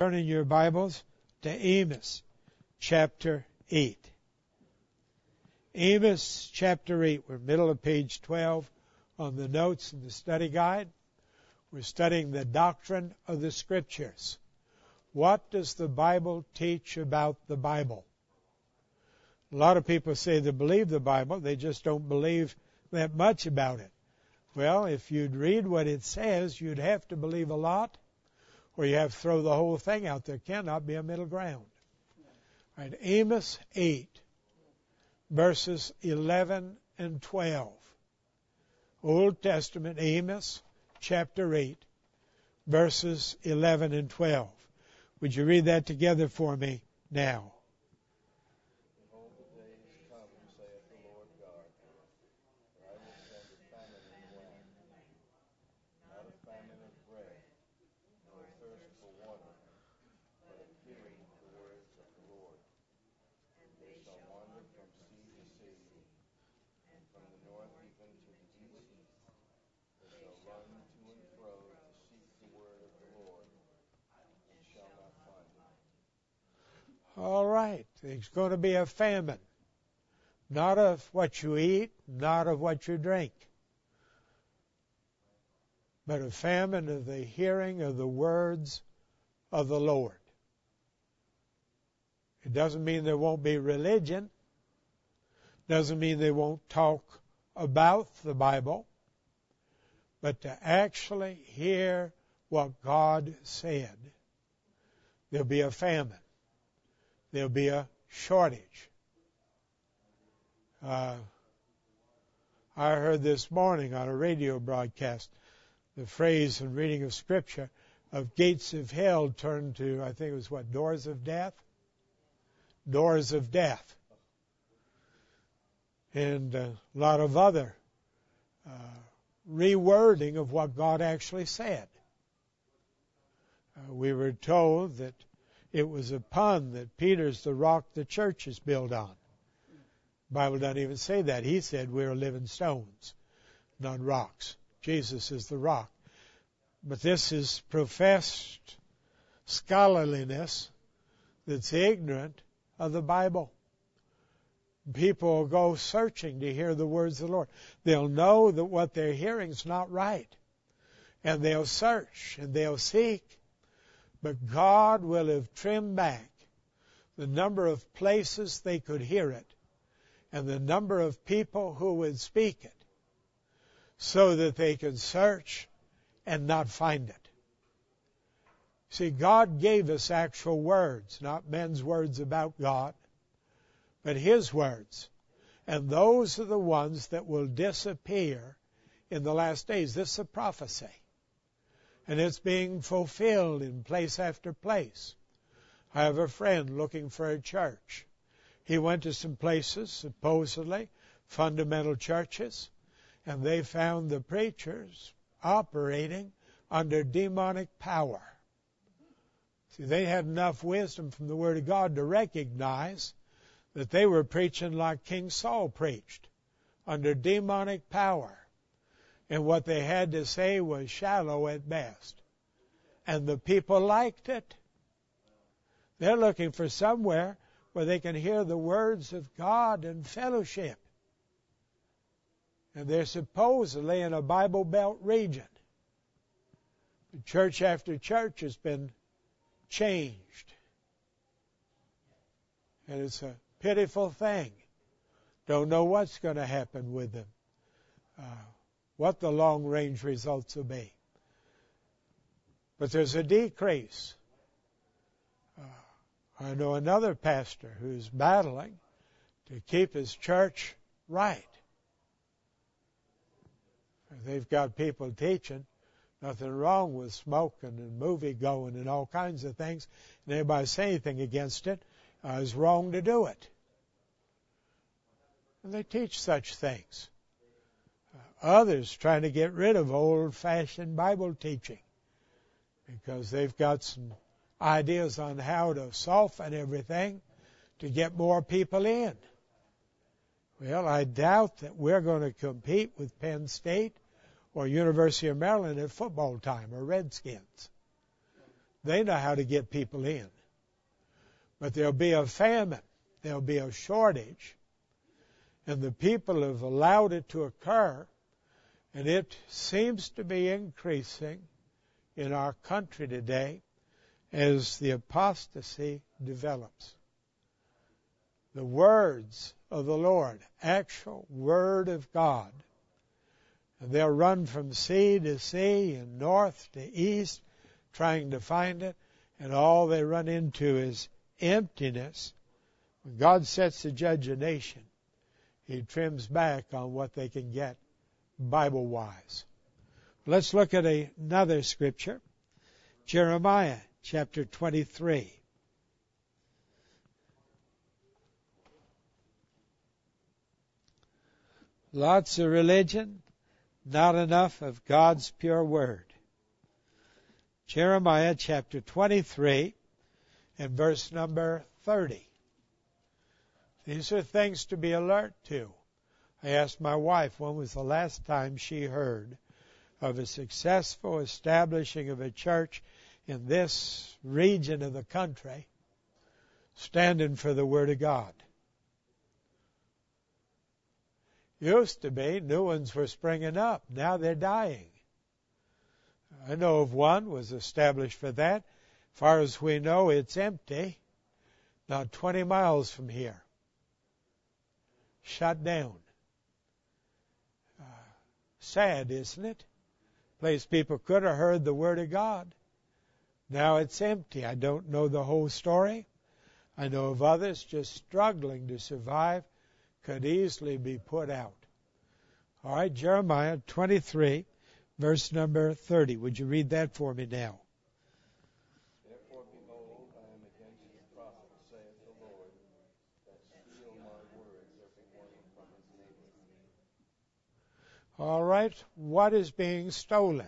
Turn in your Bibles to Amos chapter 8. Amos chapter 8. We're middle of page 12 on the notes in the study guide. We're studying the doctrine of the Scriptures. What does the Bible teach about the Bible? A lot of people say they believe the Bible, they just don't believe that much about it. Well, if you'd read what it says, you'd have to believe a lot, or you have to throw the whole thing out. There cannot be a middle ground. All right, Amos 8, verses 11 and 12. Old Testament, Amos chapter 8, verses 11 and 12. Would you read that together for me now? Behold, the days come, saith the Lord God, that I will send a famine in the land, not a famine of bread, nor a thirst for water, but of hearing the words of the Lord. They shall wander from sea to sea, and from the north even to the east. They shall run to and fro to seek the word of the Lord, and shall not find it. All right, there's going to be a famine. Not of what you eat, not of what you drink, but a famine of the hearing of the words of the Lord. It doesn't mean there won't be religion. Doesn't mean they won't talk about the Bible. But to actually hear what God said, there'll be a famine. There'll be a shortage. I heard this morning on a radio broadcast the phrase in reading of Scripture of gates of hell turned to, I think it was what, doors of death? Doors of death. And a lot of other rewording of what God actually said. We were told that it was a pun that Peter's the rock the church is built on. The Bible doesn't even say that. He said we're living stones, not rocks. Jesus is the rock. But this is professed scholarliness that's ignorant of the Bible. People will go searching to hear the words of the Lord. They'll know that what they're hearing is not right. And they'll search and they'll seek. But God will have trimmed back the number of places they could hear it and the number of people who would speak it so that they could search and not find it. See, God gave us actual words, not men's words about God, but His words. And those are the ones that will disappear in the last days. This is a prophecy. And it's being fulfilled in place after place. I have a friend looking for a church. He went to some places, supposedly fundamental churches, and they found the preachers operating under demonic power. See, they had enough wisdom from the Word of God to recognize that they were preaching like King Saul preached, under demonic power. And what they had to say was shallow at best. And the people liked it. They're looking for somewhere where they can hear the words of God and fellowship. And they're supposedly in a Bible Belt region. But church after church has been changed. And it's a pitiful thing. Don't know what's going to happen with them. What the long-range results will be. But there's a decrease. I know another pastor who's battling to keep his church right. They've got people teaching nothing wrong with smoking and movie going and all kinds of things. And anybody say anything against it is wrong to do it. And they teach such things. Others trying to get rid of old-fashioned Bible teaching because they've got some ideas on how to soften everything to get more people in. Well, I doubt that we're going to compete with Penn State or University of Maryland at football time or Redskins. They know how to get people in. But there'll be a famine. There'll be a shortage. And the people have allowed it to occur. And it seems to be increasing in our country today as the apostasy develops. The words of the Lord, actual Word of God. And they'll run from sea to sea and north to east trying to find it, and all they run into is emptiness. When God sets to judge a nation, He trims back on what they can get Bible-wise. Let's look at another scripture. Jeremiah chapter 23. Lots of religion, not enough of God's pure word. Jeremiah chapter 23 and verse number 30. These are things to be alert to. I asked my wife when was the last time she heard of a successful establishing of a church in this region of the country standing for the Word of God. Used to be, new ones were springing up. Now they're dying. I know of one was established for that. As far as we know, it's empty. Not 20 miles from here. Shut down. Sad, isn't it? Place people could have heard the Word of God. Now it's empty. I don't know the whole story. I know of others just struggling to survive, could easily be put out. All right, Jeremiah 23, verse number 30. Would you read that for me now? Therefore, behold, I am against the prophet, saith the Lord, that steal my words, every one from his neighbor. All right, what is being stolen?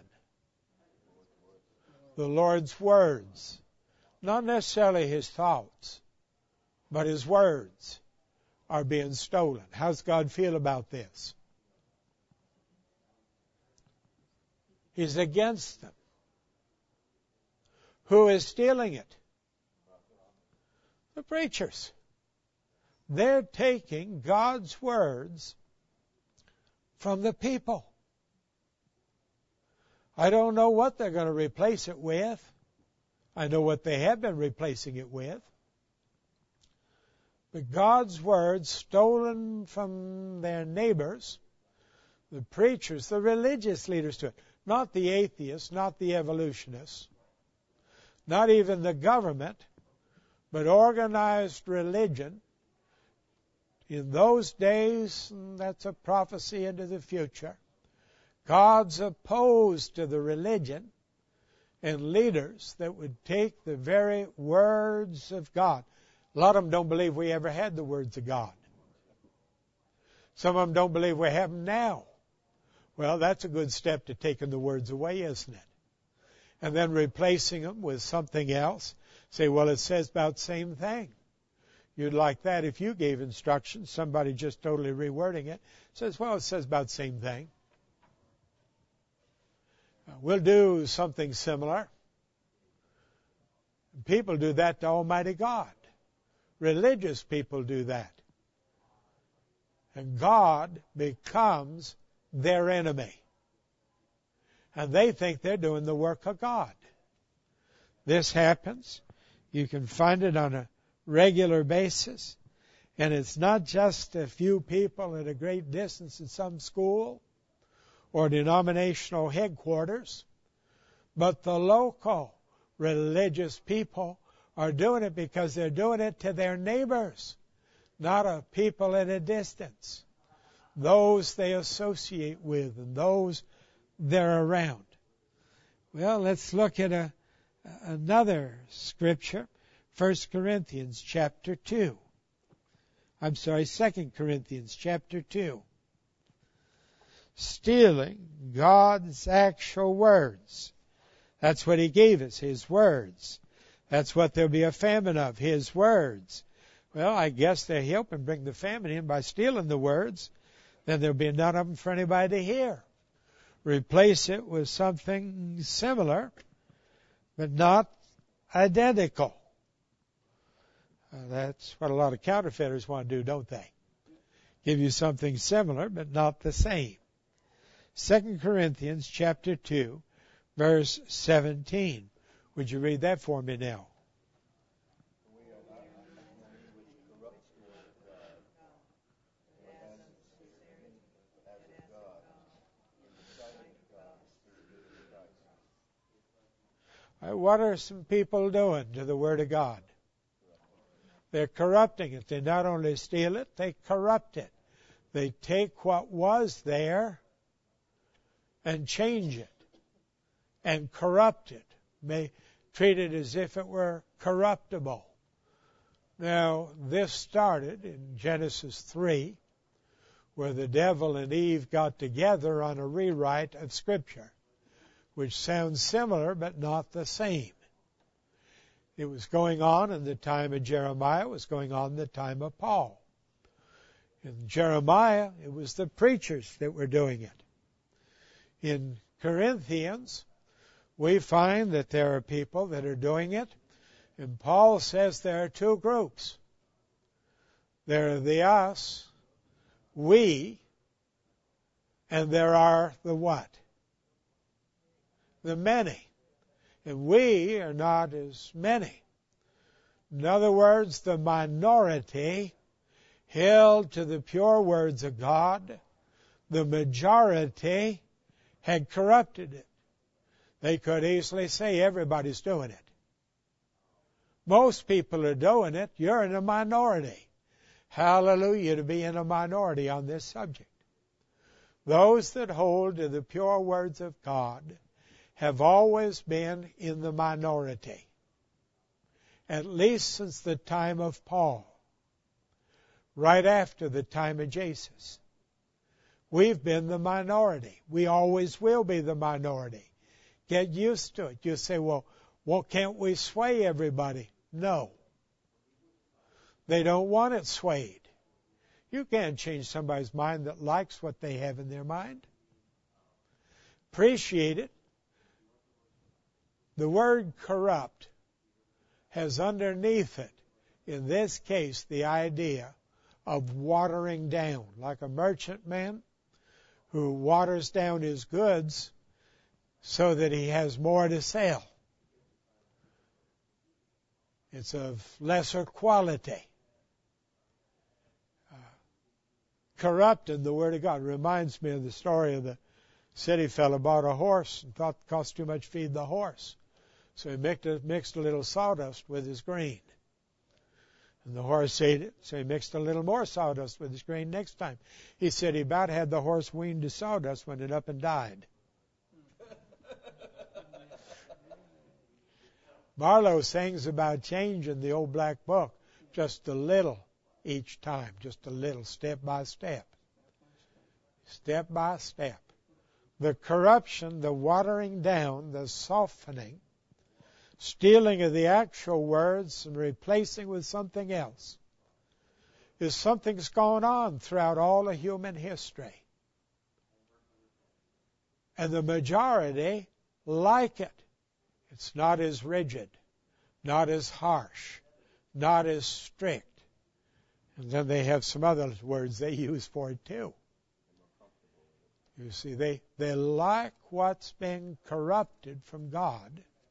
The Lord's words. Not necessarily His thoughts, but His words are being stolen. How's God feel about this? He's against them. Who is stealing it? The preachers. They're taking God's words from the people. I don't know what they're going to replace it with. I know what they have been replacing it with. But God's words stolen from their neighbors, the preachers, the religious leaders to it. Not the atheists, not the evolutionists, not even the government, but organized religion. In those days, and that's a prophecy into the future, God's opposed to the religion and leaders that would take the very words of God. A lot of them don't believe we ever had the words of God. Some of them don't believe we have them now. Well, that's a good step to taking the words away, isn't it? And then replacing them with something else. Say, well, it says about the same thing. You'd like that if you gave instructions, somebody just totally rewording it. Says, well, it says about the same thing. We'll do something similar. People do that to Almighty God. Religious people do that. And God becomes their enemy. And they think they're doing the work of God. This happens. You can find it on a regular basis. And it's not just a few people at a great distance in some school or denominational headquarters, but the local religious people are doing it because they're doing it to their neighbors, not a people at a distance. Those they associate with and those they're around. Well, let's look at another scripture, 1 Corinthians chapter 2. 2 Corinthians chapter 2. Stealing God's actual words. That's what He gave us, His words. That's what there'll be a famine of, His words. Well, I guess they help and bring the famine in by stealing the words. Then there'll be none of them for anybody to hear. Replace it with something similar, but not identical. That's what a lot of counterfeiters want to do, don't they? Give you something similar, but not the same. 2 Corinthians chapter 2, verse 17. Would you read that for me now? We are not many which corrupts the word of God, but as of God, in the sight of God, through Christ. What are some people doing to the Word of God? They're corrupting it. They not only steal it, they corrupt it. They take what was there and change it and corrupt it. May treat it as if it were corruptible. Now, this started in Genesis 3, where the devil and Eve got together on a rewrite of Scripture, which sounds similar but not the same. It was going on in the time of Jeremiah. It was going on in the time of Paul. In Jeremiah, it was the preachers that were doing it. In Corinthians, we find that there are people that are doing it. And Paul says there are two groups. There are the us, we, and there are the what? The many. And we are not as many. In other words, the minority held to the pure words of God. The majority had corrupted it. They could easily say everybody's doing it. Most people are doing it. You're in a minority. Hallelujah to be in a minority on this subject. Those that hold to the pure words of God have always been in the minority, at least since the time of Paul, right after the time of Jesus. We've been the minority. We always will be the minority. Get used to it. You say, well, can't we sway everybody? No. They don't want it swayed. You can't change somebody's mind that likes what they have in their mind. Appreciate it. The word corrupt has underneath it, in this case, the idea of watering down, like a merchantman who waters down his goods so that he has more to sell. It's of lesser quality. Corrupt in the Word of God. Reminds me of the story of the city fellow bought a horse and thought it cost too much to feed the horse. So he mixed a little sawdust with his grain. And the horse ate it, so he mixed a little more sawdust with his grain next time. He said he about had the horse weaned to sawdust when it up and died. Marlowe sings about change in the old black book, just a little each time, just a little, step by step. Step by step. The corruption, the watering down, the softening, stealing of the actual words and replacing with something else is something that's gone on throughout all of human history. And the majority like it. It's not as rigid, not as harsh, not as strict. And then they have some other words they use for it too. You see, they like what's been corrupted from God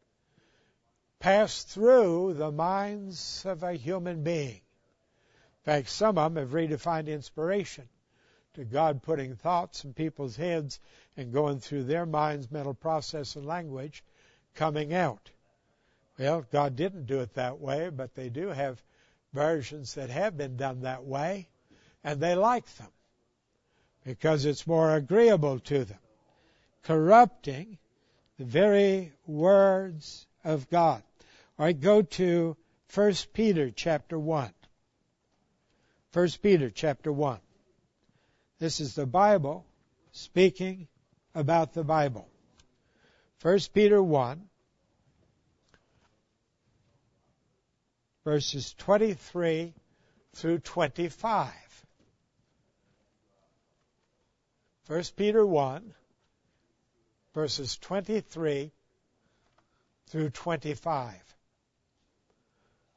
pass through the minds of a human being. In fact, some of them have redefined inspiration to God putting thoughts in people's heads and going through their mind's mental process and language, coming out. Well, God didn't do it that way, but they do have versions that have been done that way, and they like them because it's more agreeable to them. Corrupting the very words of God. All right, go to 1 Peter chapter 1. 1 Peter chapter 1. This is the Bible speaking about the Bible. 1 Peter 1, verses 23 through 25. 1 Peter 1, verses 23 through 25.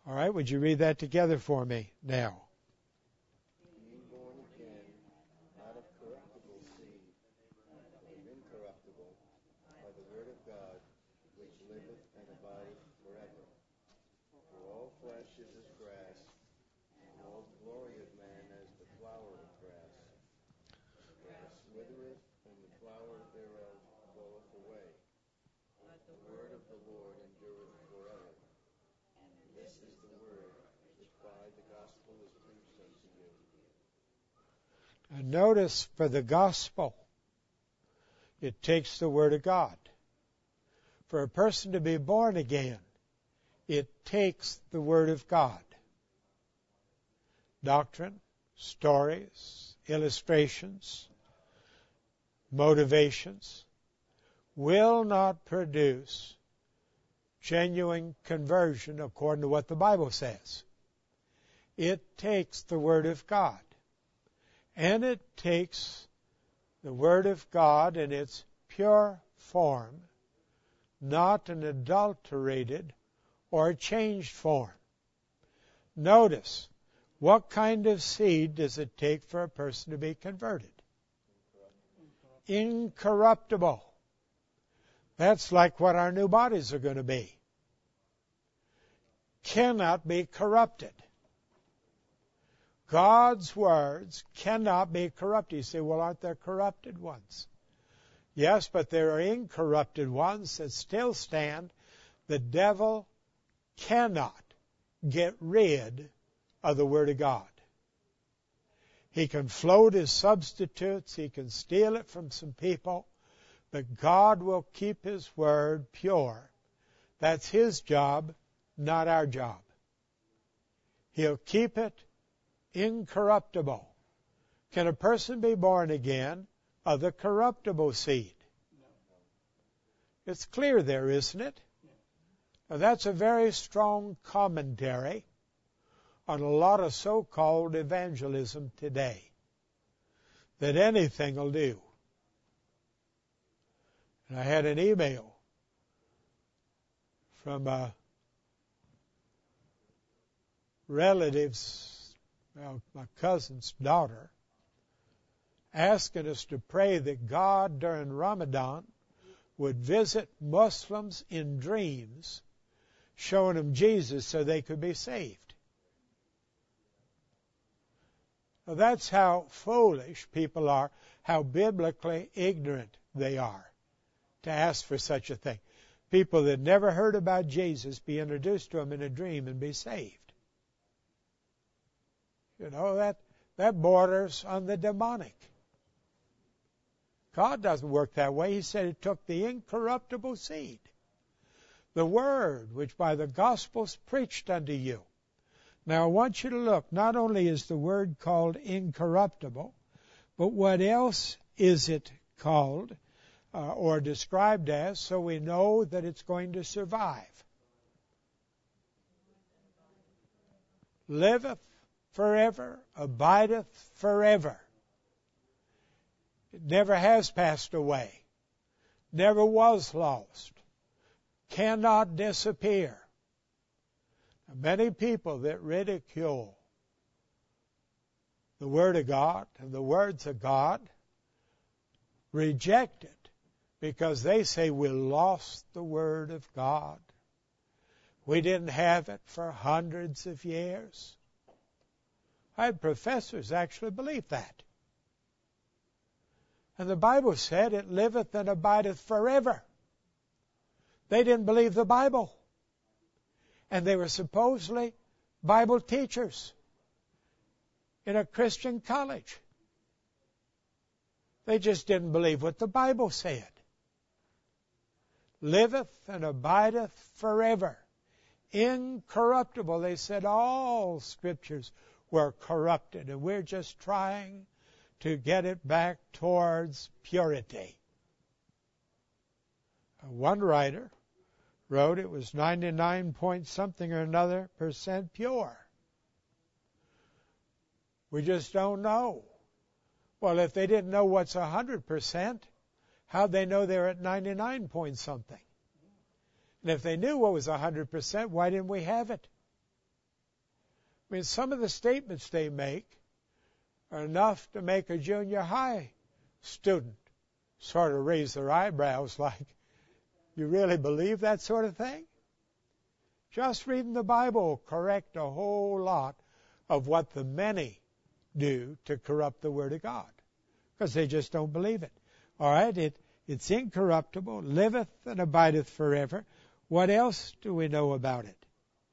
All right, would you read that together for me now? Being born again, not of corruptible seed, but of incorruptible, by the word of God, which liveth and abideth forever. For all flesh is as grass, and all the glory of man as the flower of grass. The grass withereth, and the flower thereof bloweth away. But the word of the Lord endureth forever. And this is the word which by the gospel is preached unto you. And notice, for the gospel, it takes the Word of God. For a person to be born again, it takes the Word of God. Doctrine, stories, illustrations, motivations will not produce genuine conversion according to what the Bible says. It takes the Word of God. And it takes the Word of God in its pure form, not an adulterated or changed form. Notice, what kind of seed does it take for a person to be converted? Incorruptible. That's like what our new bodies are going to be. Cannot be corrupted. God's words cannot be corrupted. You say, well, aren't there corrupted ones? Yes, but there are incorrupted ones that still stand. The devil cannot get rid of the Word of God. He can float his substitutes. He can steal it from some people. But God will keep His Word pure. That's His job, not our job. He'll keep it incorruptible. Can a person be born again of the corruptible seed? It's clear there, isn't it? Now, that's a very strong commentary on a lot of so-called evangelism today, that anything will do. And I had an email from relatives, my cousin's daughter, asking us to pray that God during Ramadan would visit Muslims in dreams, showing them Jesus so they could be saved. Now, that's how foolish people are, how biblically ignorant they are to ask for such a thing. People that never heard about Jesus be introduced to them in a dream and be saved. You know, that borders on the demonic. God doesn't work that way. He said it took the incorruptible seed, the word which by the gospel is preached unto you. Now I want you to look, not only is the word called incorruptible, but what else is it called or described as, so we know that it's going to survive? Liveth forever, abideth forever. It never has passed away, never was lost, cannot disappear. Now, many people that ridicule the Word of God and the words of God reject it because they say we lost the Word of God. We didn't have it for hundreds of years. I had professors actually believe that. And the Bible said it liveth and abideth forever. They didn't believe the Bible. And they were supposedly Bible teachers in a Christian college. They just didn't believe what the Bible said. Liveth and abideth forever. Incorruptible. They said all scriptures were corrupted, and we're just trying to get it back towards purity. One writer wrote it was 99 point something or another % pure. We just don't know. Well, if they didn't know what's 100%, how'd they know they're at 99 point something? And if they knew what was 100%, why didn't we have it? I mean, some of the statements they make are enough to make a junior high student sort of raise their eyebrows like, you really believe that sort of thing? Just reading the Bible will correct a whole lot of what the many do to corrupt the Word of God, because they just don't believe it. All right, it's incorruptible, liveth and abideth forever. What else do we know about it?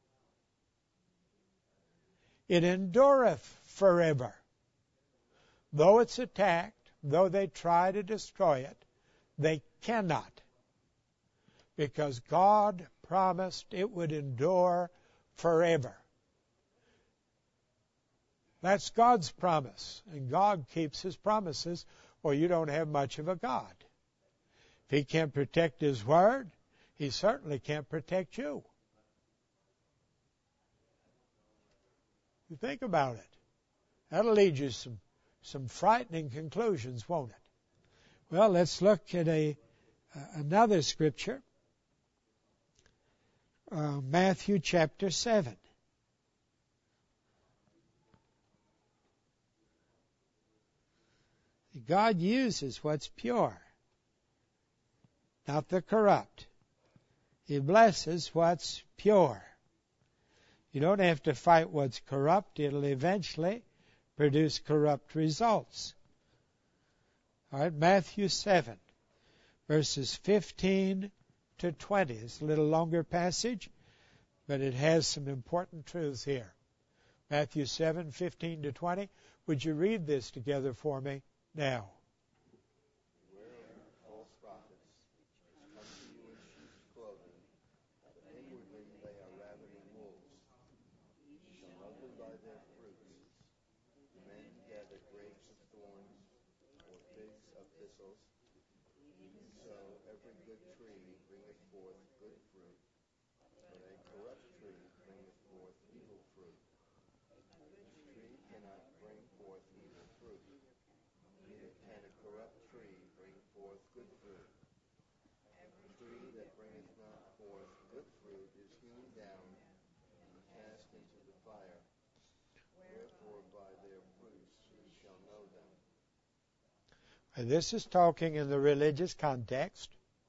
It endureth forever. Though it's attacked, though they try to destroy it, they cannot, because God promised it would endure forever. That's God's promise, and God keeps His promises, or you don't have much of a God. If He can't protect His Word, He certainly can't protect you. You think about it. That'll lead you some frightening conclusions, won't it? Well, let's look at another scripture. Matthew chapter 7. God uses what's pure, not the corrupt. He blesses what's pure. You don't have to fight what's corrupt. It'll eventually produce corrupt results. All right, Matthew 7, verses 15 to 20. It's a little longer passage, but it has some important truths here. Matthew 7, 15 to 20. Would you read this together for me now? Beware of false prophets, which come to you in sheep's clothing, but inwardly they are ravening wolves. You shall know them by their fruits. Do men gather grapes of thorns, or figs of thistles? Even so, every good tree bringeth forth good fruit, but a corrupt tree bringeth forth evil fruit. This tree cannot bring forth evil fruit, neither can a corrupt tree bring forth good fruit. The tree that bringeth not forth good fruit is hewn down and cast into the fire. Wherefore by their fruits you shall know them. This is talking in the religious context.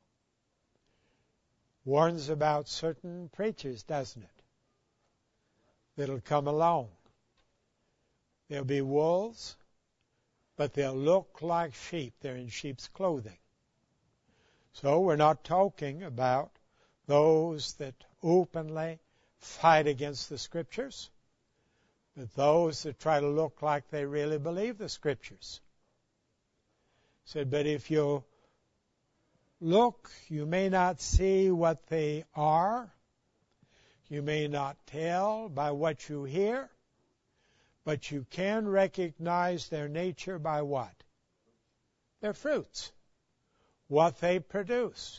Warns about certain preachers, doesn't it? That'll come along. They'll be wolves, but they'll look like sheep. They're in sheep's clothing. So we're not talking about those that openly fight against the Scriptures, but those that try to look like they really believe the Scriptures. Said, but if you look, you may not see what they are. You may not tell by what you hear, but you can recognize their nature by what? Their fruits, what they produce.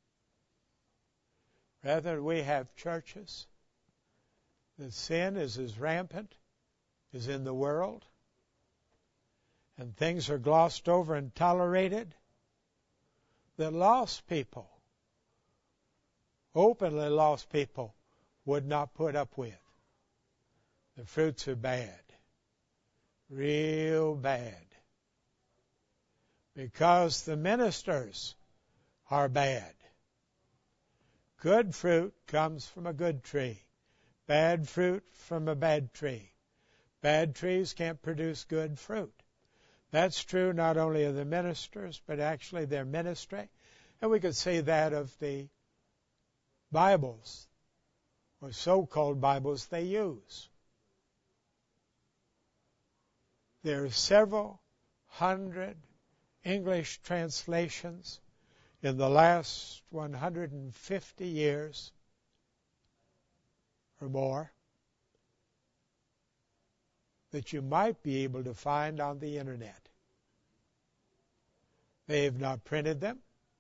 Rather, we have churches that sin is as rampant as in the world, and things are glossed over and tolerated, that lost people, openly lost people, would not put up with. The fruits are bad, real bad, because the ministers are bad. Good fruit comes from a good tree, bad fruit from a bad tree. Bad trees can't produce good fruit. That's true not only of the ministers, but actually their ministry. And we could say that of the Bibles, or so-called Bibles they use. There are several hundred English translations in the last 150 years or more that you might be able to find on the internet. They have not printed them.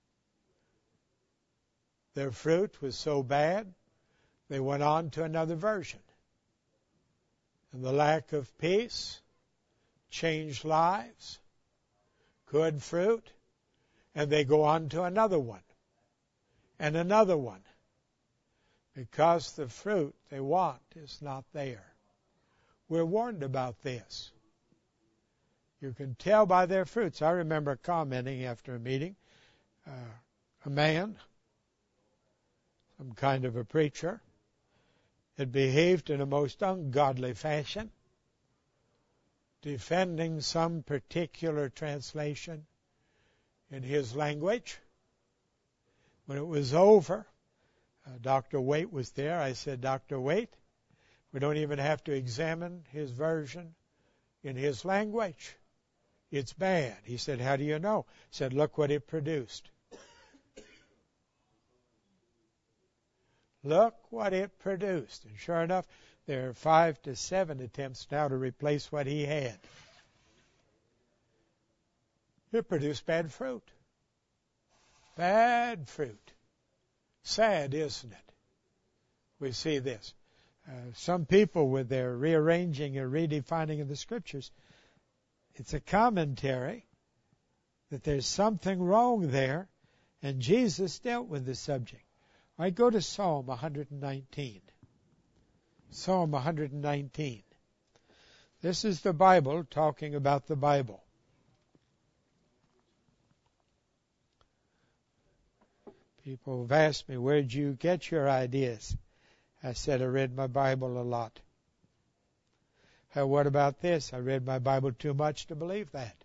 Their fruit was so bad, they went on to another version. And the lack of peace changed lives, good fruit, and they go on to another one and another one, because the fruit they want is not there. We're warned about this. You can tell by their fruits. I remember commenting after a meeting, a man, some kind of a preacher, had behaved in a most ungodly fashion, defending some particular translation in his language. When it was over, Dr. Waite was there. I said, Dr. Waite, we don't even have to examine his version in his language. It's bad. He said, how do you know? I said, look what it produced. Look what it produced. And sure enough, there are 5 to 7 attempts now to replace what he had. It produced bad fruit. Bad fruit. Sad, isn't it? We see this. Some people, with their rearranging and redefining of the Scriptures, it's a commentary that there's something wrong there, and Jesus dealt with the subject. I go to Psalm 119. Psalm 119. This is the Bible talking about the Bible. People have asked me, where'd you get your ideas? I said, I read my Bible a lot. What about this? I read my Bible too much to believe that.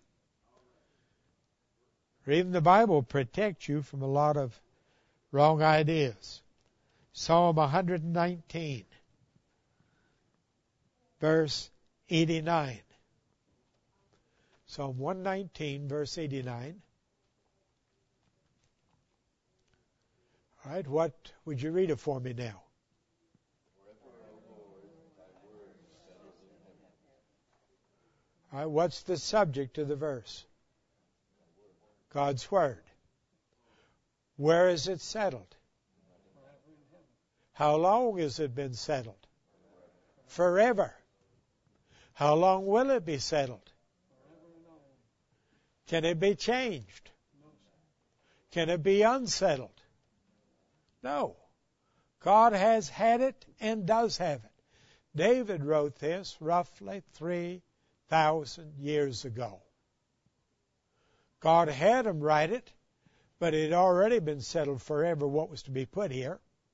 Reading the Bible protects you from a lot of wrong ideas. Psalm 119, verse 89. Psalm 119, verse 89. All right, what would you read it for me now? All right, what's the subject of the verse? God's Word. Where is it settled? How long has it been settled? Forever. How long will it be settled? Can it be changed? Can it be unsettled? No. God has had it and does have it. David wrote this roughly 3,000 years ago. God had him write it, but it had already been settled forever what was to be put here.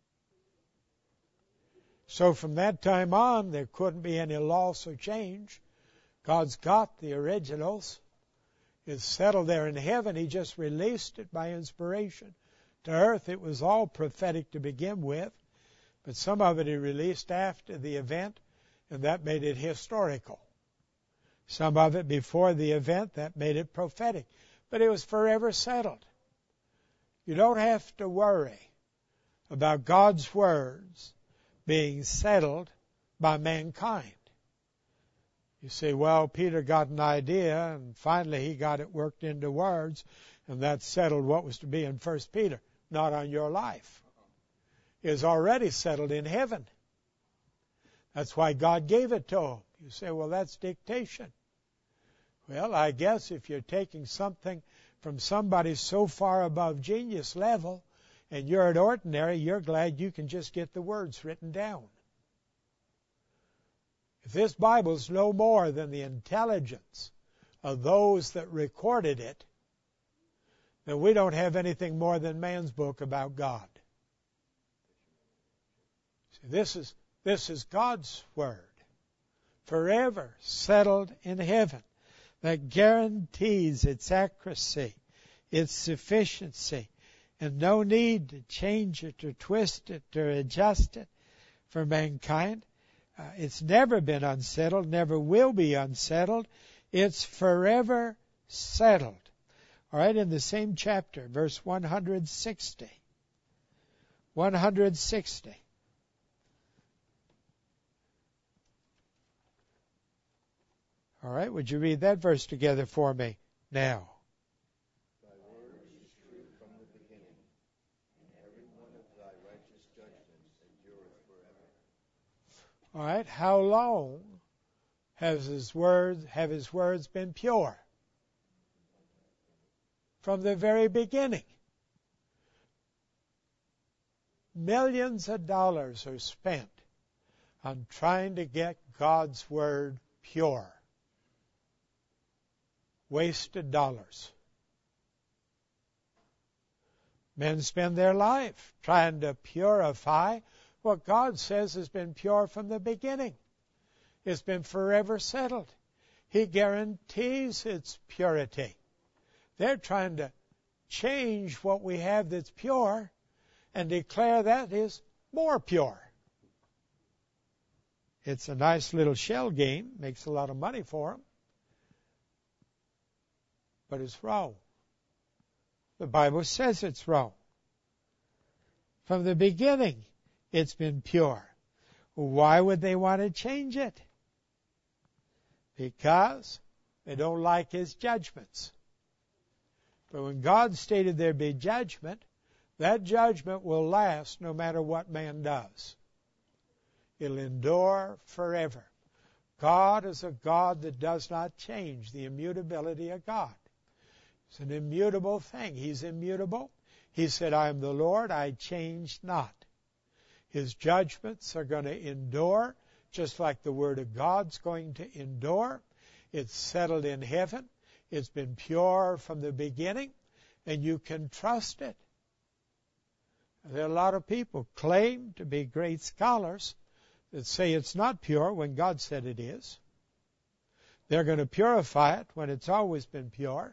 So from that time on, there couldn't be any loss or change. God's got the originals. It's settled there in heaven. He just released it by inspiration to earth. It was all prophetic to begin with, but some of it he released after the event, and that made it historical. Some of it before the event, that made it prophetic. But it was forever settled. You don't have to worry about God's words being settled by mankind. You say, well, Peter got an idea, and finally he got it worked into words, and that settled what was to be in 1 Peter. Not on your life. It is already settled in heaven. That's why God gave it to him. You say, well, that's dictation. Well, I guess if you're taking something from somebody so far above genius level, and you're at ordinary, you're glad you can just get the words written down. If this Bible's no more than the intelligence of those that recorded it, then we don't have anything more than man's book about God. See, this is God's Word, forever settled in heaven, that guarantees its accuracy, its sufficiency, and no need to change it or twist it or adjust it for mankind. It's never been unsettled, never will be unsettled. It's forever settled. All right, in the same chapter, verse 160. 160. All right, would you read that verse together for me now? Thy word is true from the beginning, and every one of thy righteous judgments endureth forever. All right, how long have his words been pure? From the very beginning. Millions of dollars are spent on trying to get God's Word pure. Wasted dollars. Men spend their life trying to purify what God says has been pure from the beginning. It's been forever settled. He guarantees its purity. They're trying to change what we have that's pure and declare that is more pure. It's a nice little shell game, makes a lot of money for them, but it's wrong. The Bible says it's wrong. From the beginning, it's been pure. Why would they want to change it? Because they don't like His judgments. But when God stated there'd be judgment, that judgment will last no matter what man does. It'll endure forever. God is a God that does not change, the immutability of God. It's an immutable thing. He's immutable. He said, I am the Lord, I change not. His judgments are going to endure, just like the Word of God's going to endure. It's settled in heaven. It's been pure from the beginning, and you can trust it. There are a lot of people claim to be great scholars that say it's not pure when God said it is. They're going to purify it when it's always been pure.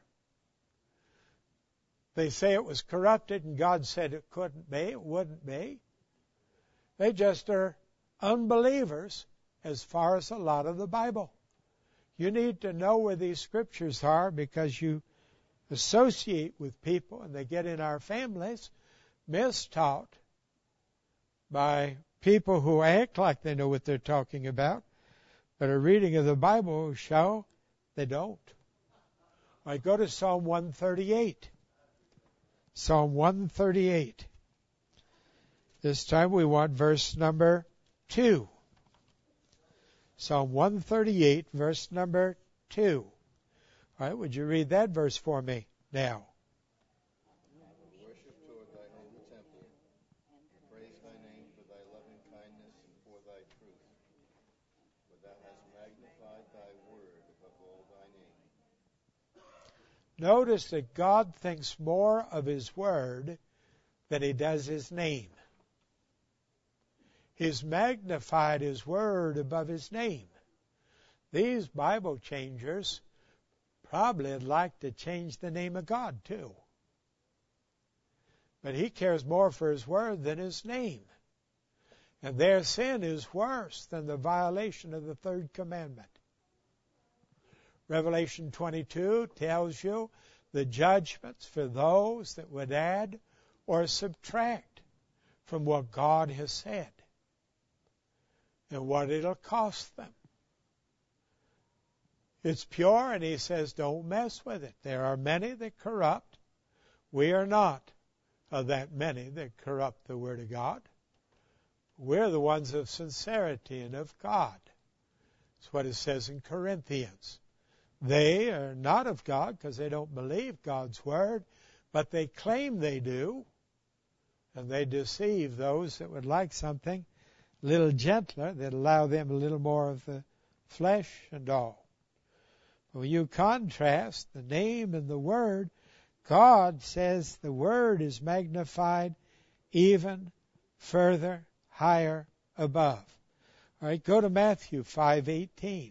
They say it was corrupted and God said it couldn't be, it wouldn't be. They just are unbelievers as far as a lot of the Bible. You need to know where these scriptures are because you associate with people and they get in our families mistaught by people who act like they know what they're talking about, but a reading of the Bible will show they don't. I go to Psalm 138. Psalm 138. This time we want verse number 2. Psalm 138, verse number 2. All right, would you read that verse for me now? Worship toward thy holy temple. Praise thy name for thy loving kindness and for thy truth. For thou hast magnified thy word above all thy name. Notice that God thinks more of His Word than He does His name. He's magnified His Word above His name. These Bible changers probably would like to change the name of God too. But He cares more for His Word than His name. And their sin is worse than the violation of the third commandment. Revelation 22 tells you the judgments for those that would add or subtract from what God has said and what it'll cost them. It's pure, and He says don't mess with it. There are many that corrupt. We are not of that many that corrupt the Word of God. We're the ones of sincerity and of God. That's what it says in Corinthians. They are not of God because they don't believe God's Word, but they claim they do, and they deceive those that would like something a little gentler, that allow them a little more of the flesh and all. When you contrast the name and the Word, God says the Word is magnified even further, higher above. All right, go to Matthew 5:18.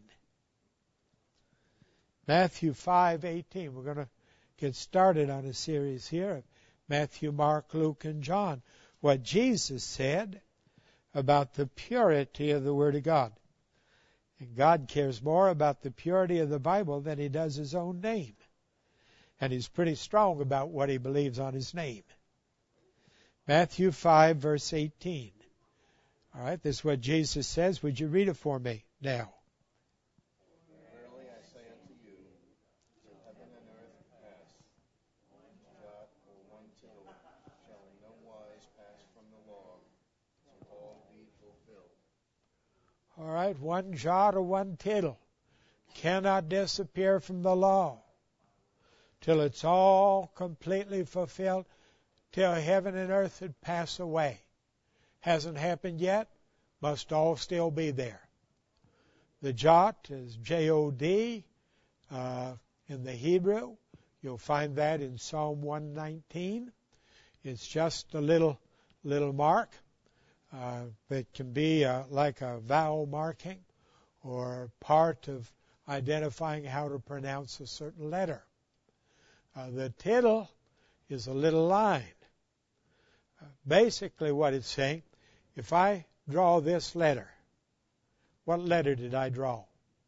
Matthew 5:18. We're going to get started on a series here of Matthew, Mark, Luke, and John. What Jesus said about the purity of the Word of God. And God cares more about the purity of the Bible than He does His own name. And He's pretty strong about what He believes on His name. Matthew 5, verse 18. All right, this is what Jesus says. Would you read it for me now? Verily I say unto you, till heaven and earth pass, one jot or one tittle shall in no wise pass from the law, till all be fulfilled. All right, one jot or one tittle cannot disappear from the law till it's all completely fulfilled, till heaven and earth had passed away. Hasn't happened yet, must all still be there. The jot is J-O-D in the Hebrew. You'll find that in Psalm 119. It's just a little mark that can be like a vowel marking or part of identifying how to pronounce a certain letter. The tittle is a little line. Basically what it's saying, if I draw this letter, what letter did I draw?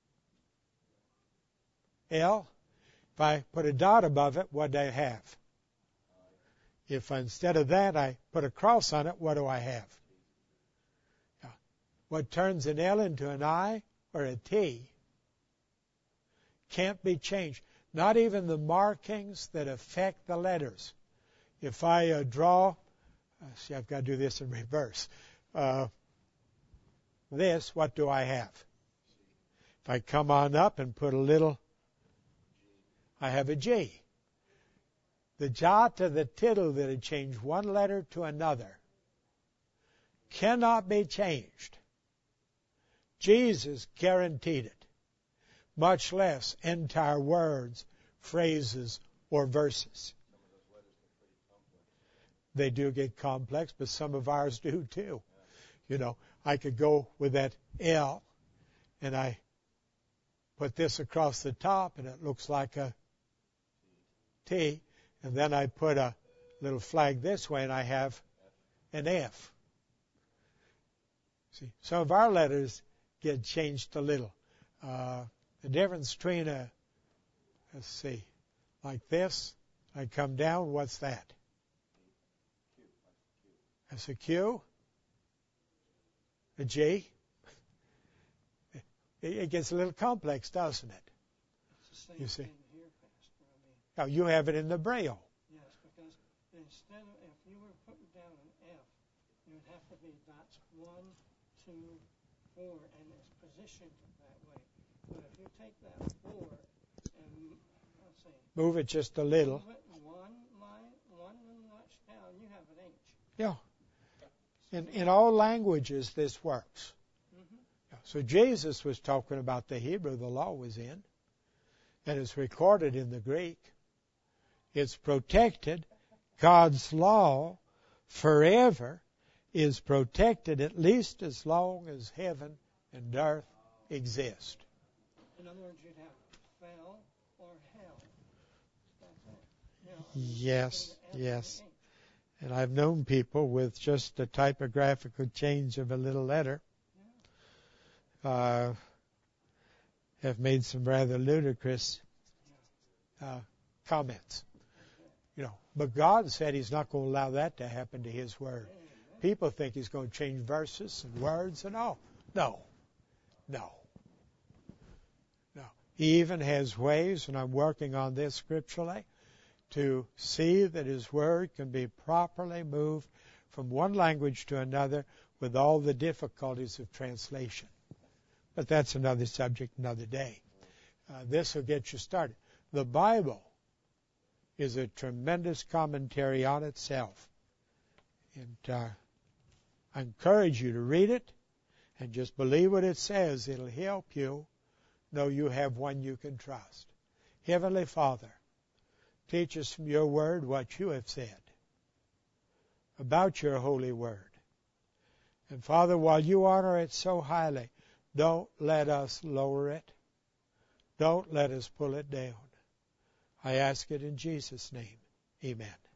L. If I put a dot above it, what do I have? If instead of that I put a cross on it, what do I have? What turns an L into an I or a T can't be changed. Not even the markings that affect the letters. If I draw, see, I've got to do this in reverse. This, what do I have? If I come on up and put a little, I have a G. The jot or the tittle that had changed one letter to another cannot be changed. Jesus guaranteed it, much less entire words, phrases, or verses. They do get complex, but some of ours do too. You know, I could go with that L, and I put this across the top, and it looks like a T, and then I put a little flag this way, and I have an F. See, some of our letters get changed a little. The difference between let's see, like this, I come down, what's that? That's a Q. A G. It gets a little complex, doesn't it? It's the same You see. thing here, Pastor. Now, you have it in the Braille. Yes, because instead of, if you were putting down an F, it would have to be dots 1, 2, 4, and it's positioned that way. But if you take that 4 and, let's see, Move it just a little. move it one notch down, you have an H. Yeah. In all languages, this works. Mm-hmm. So Jesus was talking about the Hebrew the law was in, and it's recorded in the Greek. It's protected. God's law forever is protected at least as long as heaven and earth exist. In other words, you'd have fell or hell. That's it. You know, Yes, between the F yes. and the H. And I've known people with just a typographical change of a little letter have made some rather ludicrous comments. You know, but God said He's not going to allow that to happen to His Word. People think He's going to change verses and words and all. No. He even has ways, and I'm working on this scripturally, to see that His Word can be properly moved from one language to another with all the difficulties of translation. But that's another subject, another day. This will get you started. The Bible is a tremendous commentary on itself. And I encourage you to read it and just believe what it says. It'll help you know you have one you can trust. Heavenly Father, teach us from your word what you have said about your holy word. And Father, while you honor it so highly, don't let us lower it. Don't let us pull it down. I ask it in Jesus' name. Amen.